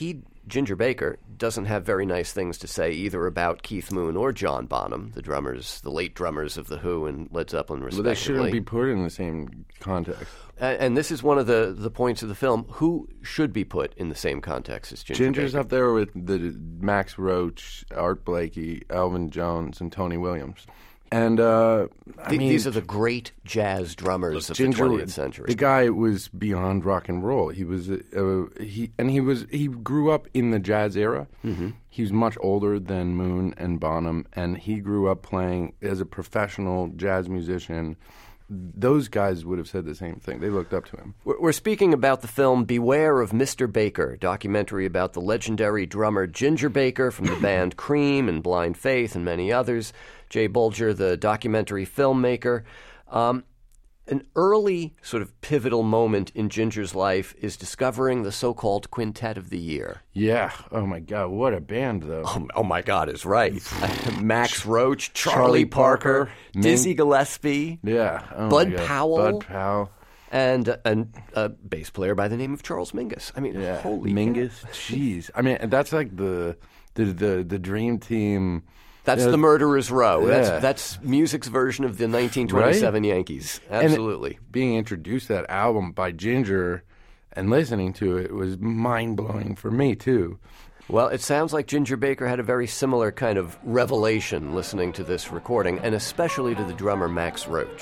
Ginger Baker doesn't have very nice things to say either about Keith Moon or John Bonham, the drummers, the late drummers of The Who and Led Zeppelin, respectively. Well, they shouldn't be put in the same context. And, and this is one of the, the points of the film. Who should be put in the same context as Ginger Ginger's Baker? up there with the Max Roach, Art Blakey, Elvin Jones, and Tony Williams. And uh, I The- mean, these are the great jazz drummers of Ginger, the twentieth century. The guy was beyond rock and roll. He was uh, he and he was he grew up in the jazz era. Mm-hmm. He was much older than Moon and Bonham, and he grew up playing as a professional jazz musician. Those guys would have said the same thing. They looked up to him. We're we're speaking about the film Beware of Mister Baker, documentary about the legendary drummer Ginger Baker from the band Cream and Blind Faith and many others. Jay Bolger, the documentary filmmaker. Um, an early sort of pivotal moment in Ginger's life is discovering the so-called Quintet of the Year. Yeah. Oh, my God. What a band, though. Oh, oh my God, is right. Max Roach, Charlie, Charlie Parker, Parker, Dizzy Ming- Gillespie. Yeah. Oh, Bud my God. Powell. Bud Powell. And a, a bass player by the name of Charles Mingus. I mean, Yeah. holy Mingus. Jeez. I mean, that's like the the the, the dream team. That's Yeah. the Murderer's Row. Yeah. That's that's music's version of the nineteen twenty-seven Yankees. And it- Absolutely. being introduced to that album by Ginger and listening to it was mind-blowing for me, too. Well, it sounds like Ginger Baker had a very similar kind of revelation listening to this recording, and especially to the drummer Max Roach.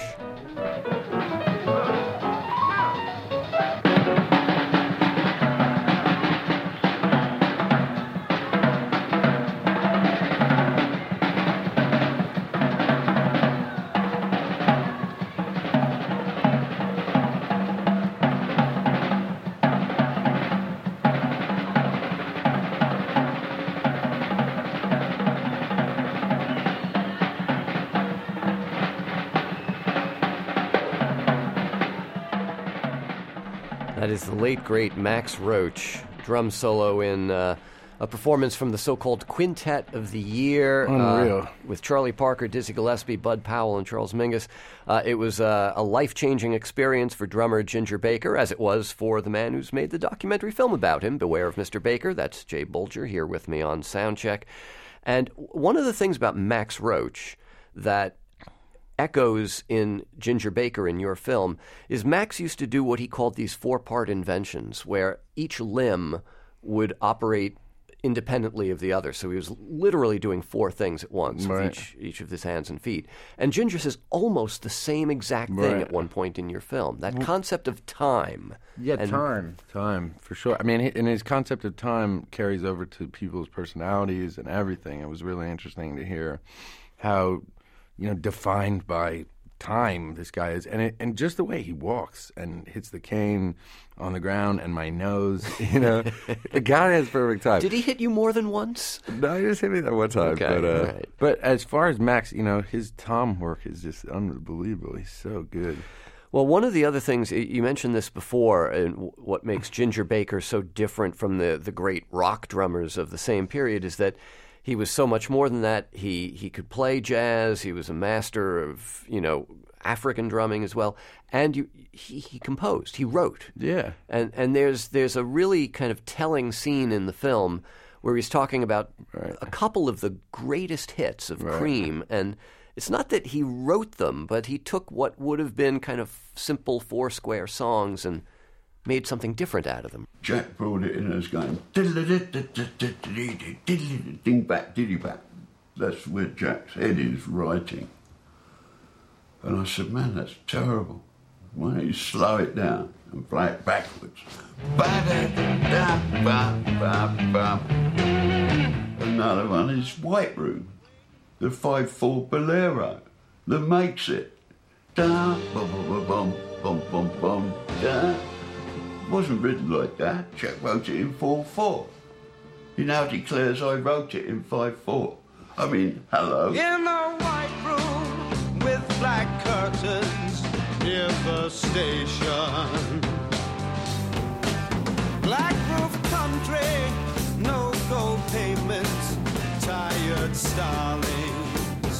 That is the late, great Max Roach, drum solo in uh, a performance from the so-called Quintet of the Year. Unreal. Uh, with Charlie Parker, Dizzy Gillespie, Bud Powell, and Charles Mingus. Uh, it was uh, a life-changing experience for drummer Ginger Baker, as it was for the man who's made the documentary film about him, Beware of Mister Baker. That's Jay Bolger here with me on Soundcheck. And one of the things about Max Roach that echoes in Ginger Baker in your film is Max used to do what he called these four-part inventions, where each limb would operate independently of the other. So he was literally doing four things at once Right. with each, each of his hands and feet. And Ginger says almost the same exact thing Right. at one point in your film. That concept of time. Yeah, and time. Time, for sure. I mean, he- and his concept of time carries over to people's personalities and everything. It was really interesting to hear how, you know, defined by time this guy is. And it, and just the way he walks and hits the cane on the ground and my nose, you know. The guy has perfect time. Did he hit you more than once? No, he just hit me that one time. Okay, but, uh, all right. but as far as Max, you know, his tom work is just unbelievable. He's so good. Well, one of the other things, you mentioned this before, and w- what makes Ginger Baker so different from the, the great rock drummers of the same period is that he was so much more than that. He he could play jazz. He was a master of, you know, African drumming as well. And you, he, he composed. He wrote. Yeah. And and there's there's a really kind of telling scene in the film where he's talking about Right. a couple of the greatest hits of Right. Cream. And it's not that he wrote them, but he took what would have been kind of simple four-square songs and made something different out of them. Jack brought it in as going ding back, diddy back. That's where Jack's head is writing. And I said, man, that's terrible. Why don't you slow it down and play it backwards? Another one is White Room, the five four Bolero that makes it. Da, bum, bum, bum, bum, bum, bum, da. It wasn't written like that. Jack wrote it in four four. He now declares I wrote it in five four. I mean, hello. In a white room with black curtains near the station. Black roof country, no gold payments, tired starlings.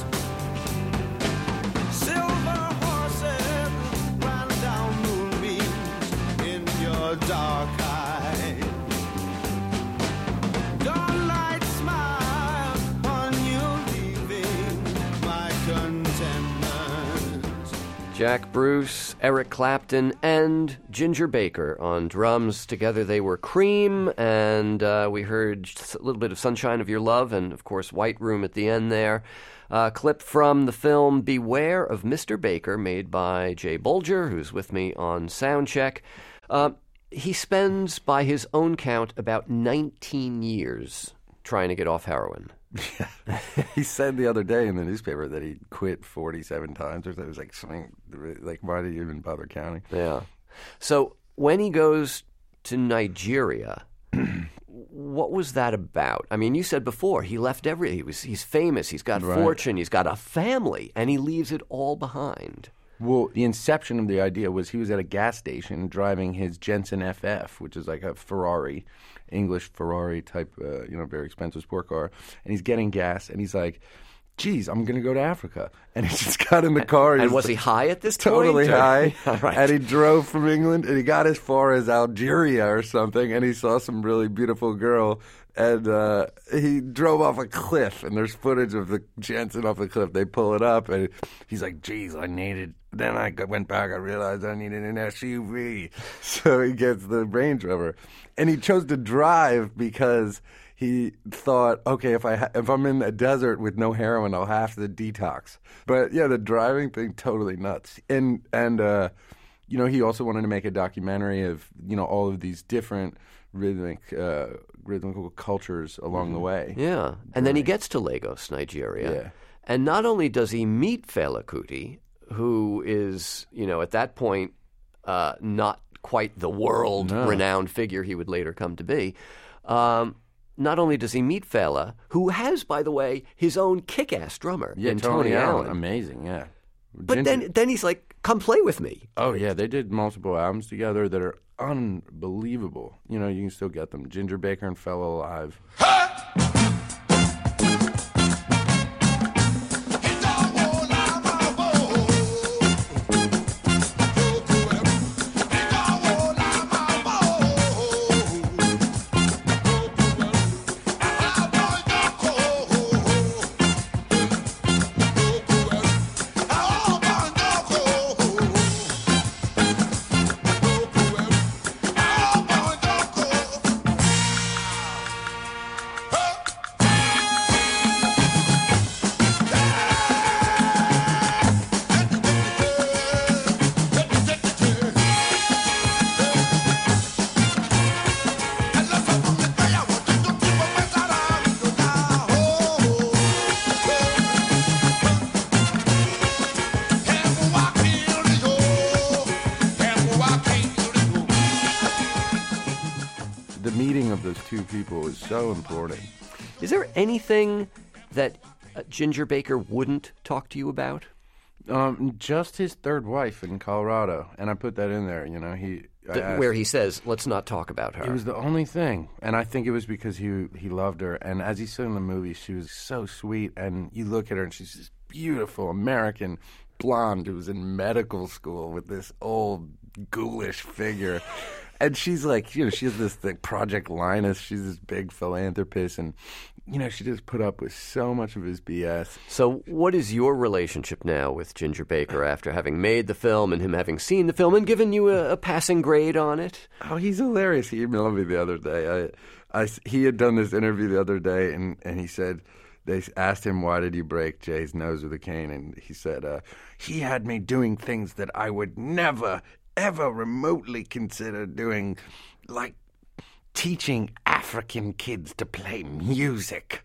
Silver horses ran down moonbeams in your dark eyes. Jack Bruce, Eric Clapton, and Ginger Baker on drums. Together they were Cream, and uh, we heard a little bit of Sunshine of Your Love and, of course, White Room at the end there. A uh, clip from the film Beware of Mister Baker, made by Jay Bolger, who's with me on Soundcheck. Uh, he spends, by his own count, about nineteen years trying to get off heroin. Yeah. He said the other day in the newspaper that he quit forty-seven times or something. It was like something, like, why did you even bother counting? Yeah. So when he goes to Nigeria, what was that about? I mean, you said before he left everything. He was he's famous. He's got Right. fortune. He's got a family, and he leaves it all behind. Well, the inception of the idea was he was at a gas station driving his Jensen F F, which is like a Ferrari, English Ferrari type, uh, you know, very expensive sport car. And he's getting gas, and he's like, geez, I'm going to go to Africa. And he just got in the car. And he's was he high at this totally point? high. All right. And he drove from England, and he got as far as Algeria or something, and he saw some really beautiful girl. And uh, he drove off a cliff, and there's footage of the Jensen off the cliff. They pull it up, and he's like, geez, I needed... Then I went back, I realized I needed an S U V. So he gets the Range Rover. And he chose to drive because he thought, okay, if, I ha- if I'm in a desert with no heroin, I'll have to detox. But, yeah, the driving thing, totally nuts. And, and uh, you know, he also wanted to make a documentary of, you know, all of these different rhythmic uh, rhythmical cultures along the way. Yeah. And then he gets to Lagos, Nigeria. Yeah. And not only does he meet Fela Kuti, who is, you know, at that point, uh, not quite the world-renowned figure he would later come to be. Um, not only does he meet Fela, who has, by the way, his own kick-ass drummer Yeah, in Tony, Tony Allen. Allen. Amazing, yeah. But Ginger- then, then he's like, come play with me. Oh, yeah, they did multiple albums together that are unbelievable. You know, you can still get them. Ginger Baker and Fela Alive. The meeting of those two people is so important. Is there anything that uh, Ginger Baker wouldn't talk to you about? Um, just his third wife in Colorado, and I put that in there. You know, he I Th- asked- where he says, let's not talk about her. It was the only thing, and I think it was because he he loved her. And as he said in the movie, she was so sweet. And you look at her, and she's this beautiful American blonde who was in medical school with this old ghoulish figure. And she's like, you know, she has this thing, Project Linus. She's this big philanthropist, and you know, she just put up with so much of his B S. So what is your relationship now with Ginger Baker after having made the film and him having seen the film and given you a, a passing grade on it? Oh, he's hilarious. He emailed me the other day. I, I, he had done this interview the other day, and, and he said, they asked him, why did you break Jay's nose with a cane? And he said, uh, he had me doing things that I would never, ever remotely consider doing, like teaching African kids to play music.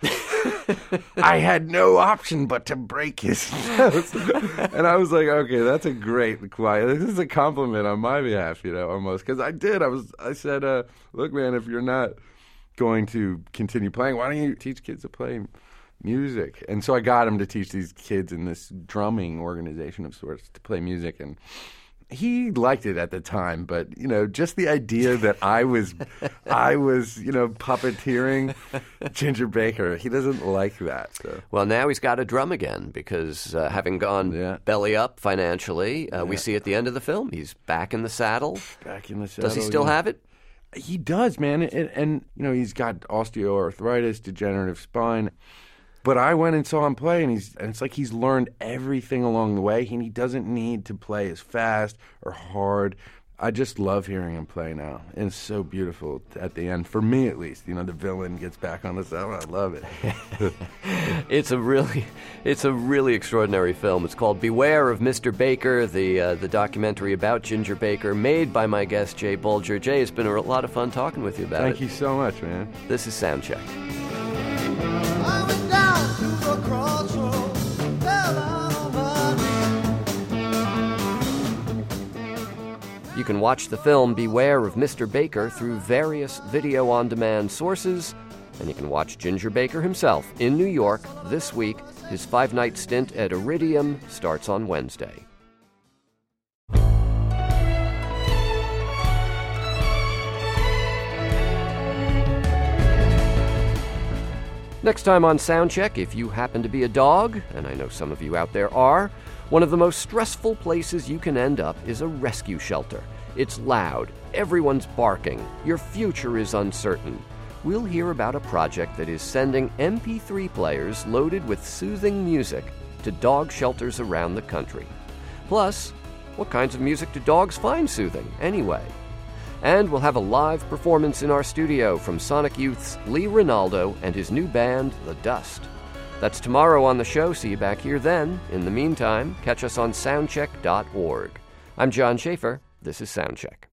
I had no option but to break his nose. And I was like, okay, that's a great quiet. This is a compliment on my behalf, you know, almost. Because I did. I was. I said, uh, look, man, if you're not going to continue playing, why don't you teach kids to play music? And so I got him to teach these kids in this drumming organization of sorts to play music. And he liked it at the time, but you know, just the idea that I was, I was, you know, puppeteering Ginger Baker, he doesn't like that. So. Well, now he's got a drum again because uh, having gone Yeah. belly up financially, uh, we Yeah. see at the end of the film he's back in the saddle. Back in the saddle. Does he still yeah. have it? He does, man, and, and you know, he's got osteoarthritis, degenerative spine. But I went and saw him play, and he's and it's like he's learned everything along the way, and he doesn't need to play as fast or hard. I just love hearing him play now, and it's so beautiful at the end, for me at least. You know, the villain gets back on the saddle. I love it. It's a really, it's a really extraordinary film. It's called Beware of Mister Baker, the uh, the documentary about Ginger Baker, made by my guest Jay Bolger. Jay, it's been a lot of fun talking with you about Thank it. you so much, man. This is Soundcheck. I went down to the crossroads, fell down on my knees. You can watch the film Beware of Mister Baker through various video-on-demand sources, and you can watch Ginger Baker himself in New York this week. His five-night stint at Iridium starts on Wednesday. Next time on Soundcheck, if you happen to be a dog, and I know some of you out there are, one of the most stressful places you can end up is a rescue shelter. It's loud, everyone's barking, your future is uncertain. We'll hear about a project that is sending M P three players loaded with soothing music to dog shelters around the country. Plus, what kinds of music do dogs find soothing anyway? And we'll have a live performance in our studio from Sonic Youth's Lee Ronaldo and his new band, The Dust. That's tomorrow on the show. See you back here then. In the meantime, catch us on soundcheck dot org. I'm John Schaefer. This is Soundcheck.